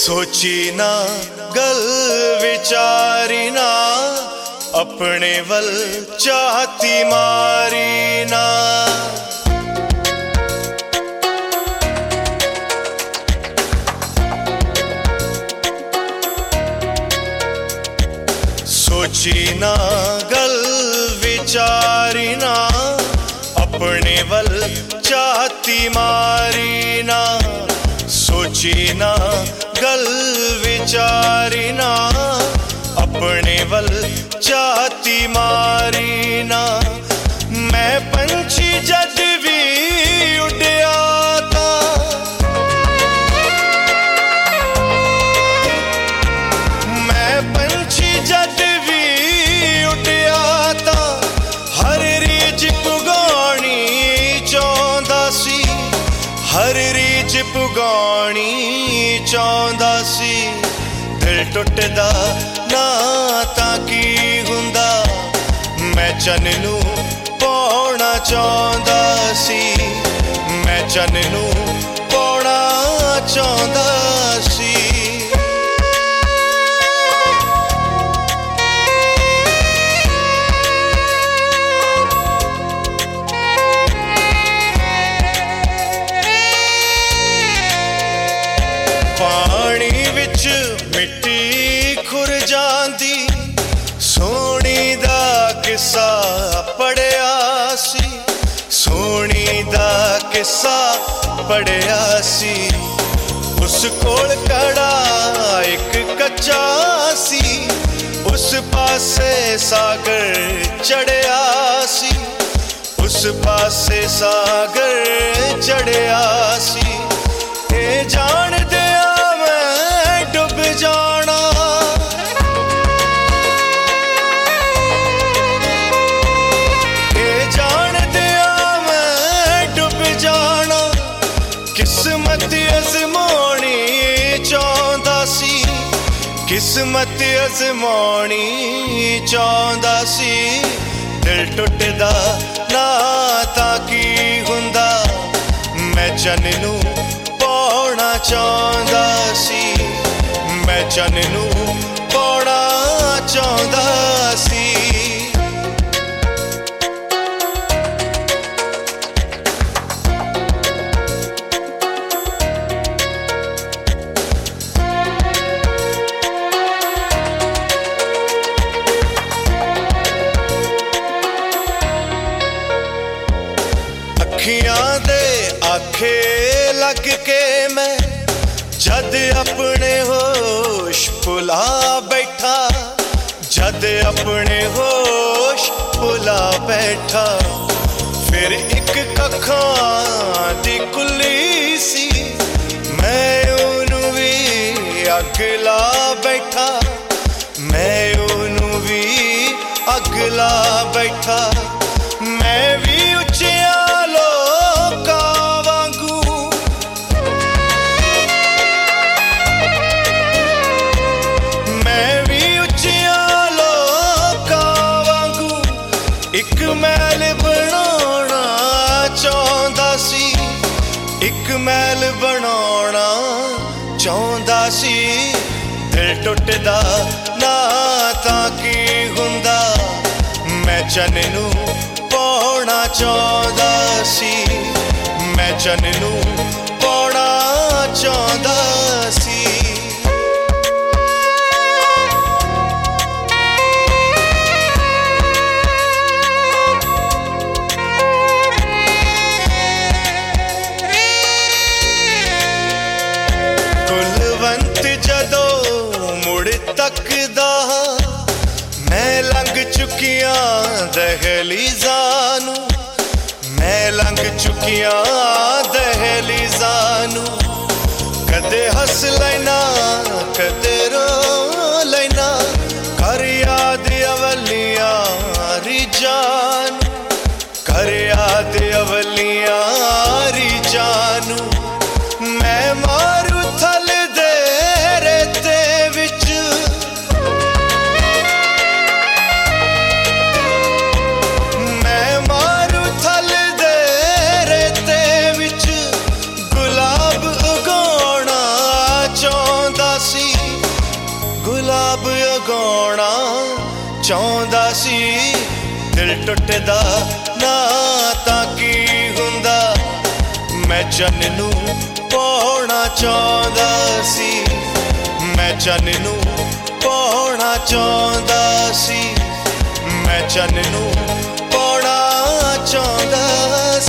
सोची ना गल विचारी ना अपने वल चाहती मारी ना। सोची ना गल विचारी ना अपने वल चाहती मारी ना। सोची ना गल विचारी ना अपने वल चाहती मारी ना। मैं पंछी जद भी उड़िया था मैं पंछी जद भी उड़िया था हर रीज पुगानी चाहता सी। हर रीज पुगानी चाहता सी। दिल टुटदा ना तां की हुंदा मैं चन नू पाउणा चाहता सी। मैं चन नू पाउणा चाहता सी। पानी विच मिट्टी खुर जांदी सोनी दा किस्सा पढ़िया सी। सोनी दा किस्सा पढ़िया सी। उस कोल कड़ा एक कच्चा सी। उस पासे सागर चढ़िया सी। उस पासे सागर चढ़िया सी। ए जान दिया मैं डूब जाना। ए जान दिया मैं डूब जाना। किस्मत अजमानी चाहता सी। किस्मत अजमानी चाहता सी। दिल टुटदा ना तां की हुंदा मैं चन नू पाउणा चाहता सी। मैं चन नू पाउणा चाहता सी। अखियां दे आखे लग के मैं जद अपने होश भुला बैठा। जद अपने होश भुला बैठा फिर एक कखां दी कुली सी। मैं ओनू भी अग ला बैठा। मैं ओनू भी अग ला बैठा। मैं भी उच्चिया एक महल बनाना चाहता सी। एक महल बनाना चाहता सी। दिल टुटदा ना तां की हुंदा मैं चन नू पाउणा चाहता सी। मैं चन नू पाउणा चाहता सी। जदों मुड़ तकदा मैं लंघ चुकिया दहलीज़ां नू। मैं लंघ चुकिया दहलीज़ां नू। कदे हस लेना कदे रो लेना कर याद अवलियां रिजान। कर याद अवलियां रिजान। मैं मारू थल ਚਾਹੁੰਦਾ ਸੀ ਦਿਲ ਟੁੱਟਦਾ ਨਾ ਤਾਂ ਕੀ ਹੁੰਦਾ ਮੈਂ ਚੰਨ ਨੂੰ ਪਾਉਣਾ ਚਾਹੁੰਦਾ ਸੀ ਮੈਂ ਚੰਨ ਨੂੰ ਪਾਉਣਾ ਚਾਹੁੰਦਾ ਸੀ ਮੈਂ ਚੰਨ ਨੂੰ ਪਾਉਣਾ ਚਾਹੁੰਦਾ